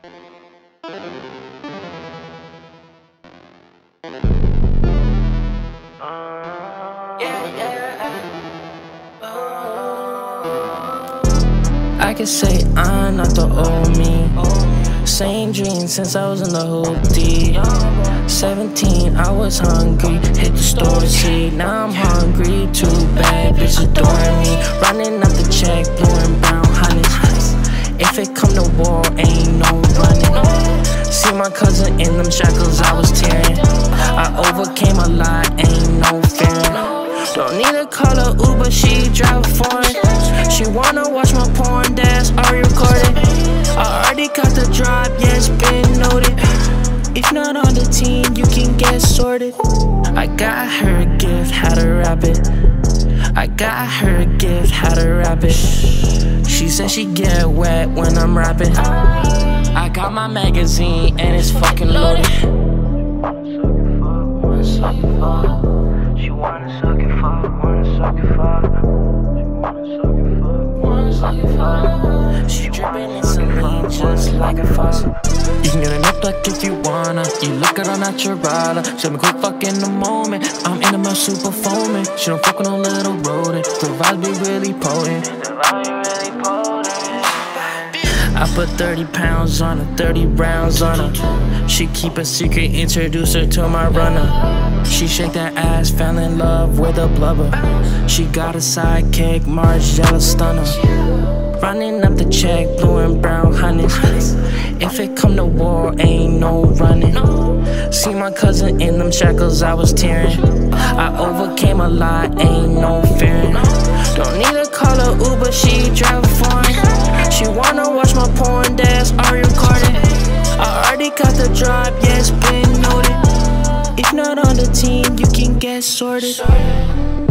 I can say I'm not the old me. Same dream since I was in the hoopty. 17, I was hungry, hit the store to see. Now I'm hungry, too bad, bitch adoring me. Running up the check, blue and brown honeys. If it come to war, ain't no running. See my cousin in them shackles I was tearing. I overcame a lot, ain't no fearing. Don't need to call her Uber, she drive foreign. She wanna watch my porn, that's already recorded. I already got the drop, yes, been noted. If not on the team, you can get sorted. I got her a gift, how to wrap it. I got her a gift, how to wrap it. She said she get wet when I'm rapping. I got my magazine and it's fucking loaded. She wanna suck it fuck, wanna suck it fuck. She drippin' in saline just like a faucet. You can get an up like if you wanna. You look at her natural. Show me quick fuck in the moment. I'm in my super foaming. She don't fuck with no little rodent. The vibe be really potent. I put 30 pounds on her, 30 rounds on her. She keep a secret, introduce her to my runner. She shake that ass, fell in love with a blubber. She got a sidekick, Margiela stunner. Running up the check, blue and brown honeys. If it come to war, ain't no running. See my cousin in them shackles I was tearing. I overcame a lot, ain't no fearing. Don't need to call her Uber, she drive foreign. She wanna watch my porn, that's already recorded. I already got the drop, yes, been noted. If not on the team, you can get sorted.